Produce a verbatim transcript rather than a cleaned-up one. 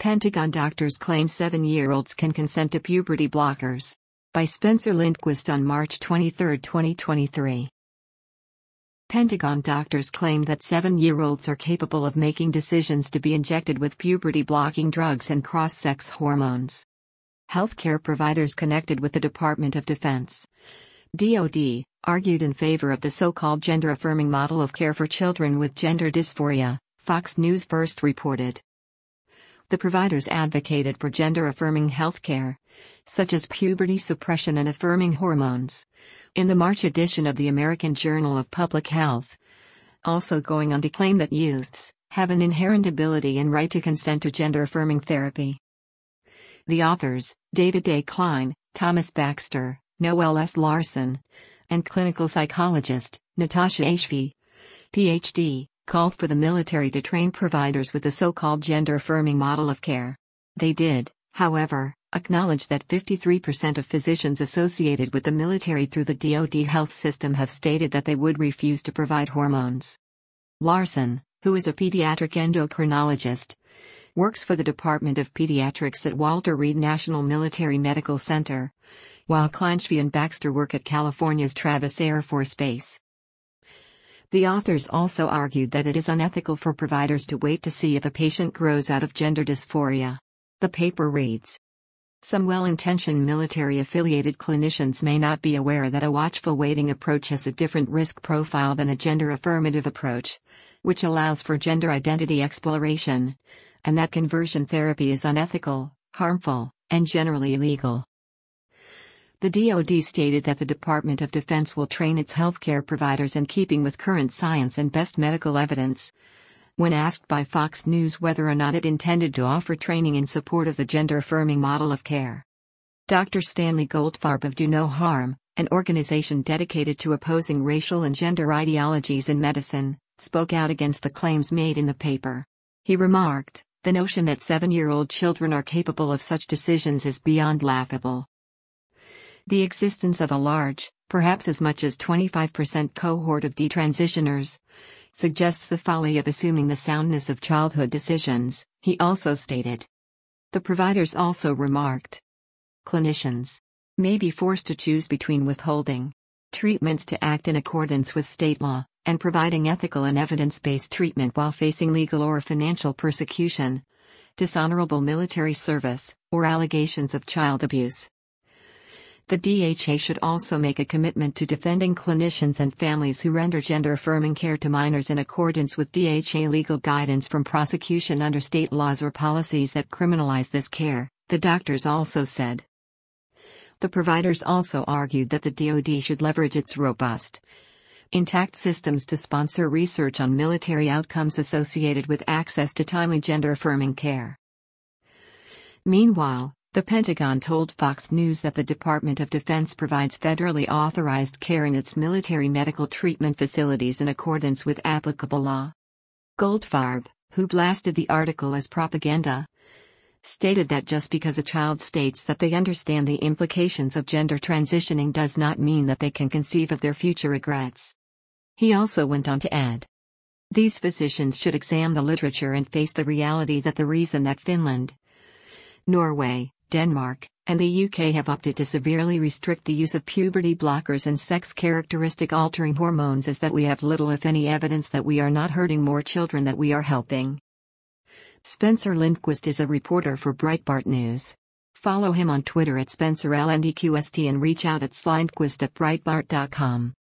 Pentagon doctors claim seven-year-olds can consent to puberty blockers. By Spencer Lindquist on March twenty-third, twenty twenty-three. Pentagon doctors claim that seven-year-olds are capable of making decisions to be injected with puberty-blocking drugs and cross-sex hormones. Healthcare providers connected with the Department of Defense (D O D) argued in favor of the so-called gender-affirming model of care for children with gender dysphoria, Fox News first reported. The providers advocated for gender-affirming healthcare, such as puberty suppression and affirming hormones, in the March edition of the American Journal of Public Health, also going on to claim that youths have an inherent ability and right to consent to gender-affirming therapy. The authors, David A. Klein, Thomas Baxter, Noel S. Larson, and clinical psychologist, Natasha Ashby, P H D, called for the military to train providers with the so-called gender-affirming model of care. They did, however, acknowledge that fifty-three percent of physicians associated with the military through the D O D health system have stated that they would refuse to provide hormones. Larson, who is a pediatric endocrinologist, works for the Department of Pediatrics at Walter Reed National Military Medical Center, while Kleinschby and Baxter work at California's Travis Air Force Base. The authors also argued that it is unethical for providers to wait to see if a patient grows out of gender dysphoria. The paper reads, "Some well-intentioned military-affiliated clinicians may not be aware that a watchful waiting approach has a different risk profile than a gender-affirmative approach, which allows for gender identity exploration, and that conversion therapy is unethical, harmful, and generally illegal." The D O D stated that the Department of Defense will train its healthcare providers in keeping with current science and best medical evidence. When asked by Fox News whether or not it intended to offer training in support of the gender-affirming model of care, Doctor Stanley Goldfarb of Do No Harm, an organization dedicated to opposing racial and gender ideologies in medicine, spoke out against the claims made in the paper. He remarked, "The notion that seven-year-old children are capable of such decisions is beyond laughable. The existence of a large, perhaps as much as twenty-five percent cohort of detransitioners, suggests the folly of assuming the soundness of childhood decisions," he also stated. The providers also remarked, "Clinicians may be forced to choose between withholding treatments to act in accordance with state law, and providing ethical and evidence-based treatment while facing legal or financial persecution, dishonorable military service, or allegations of child abuse." The D H A should also make a commitment to defending clinicians and families who render gender-affirming care to minors in accordance with D H A legal guidance from prosecution under state laws or policies that criminalize this care, the doctors also said. The providers also argued that the D O D should leverage its robust, intact systems to sponsor research on military outcomes associated with access to timely gender-affirming care. Meanwhile, the Pentagon told Fox News that the Department of Defense provides federally authorized care in its military medical treatment facilities in accordance with applicable law. Goldfarb, who blasted the article as propaganda, stated that just because a child states that they understand the implications of gender transitioning does not mean that they can conceive of their future regrets. He also went on to add, "These physicians should examine the literature and face the reality that the reason that Finland, Norway, Denmark, and the U K have opted to severely restrict the use of puberty blockers and sex characteristic altering hormones is that we have little if any evidence that we are not hurting more children than we are helping." Spencer Lindquist is a reporter for Breitbart News. Follow him on Twitter at Spencer L N D Q S T and reach out at slindquist at breitbart dot com.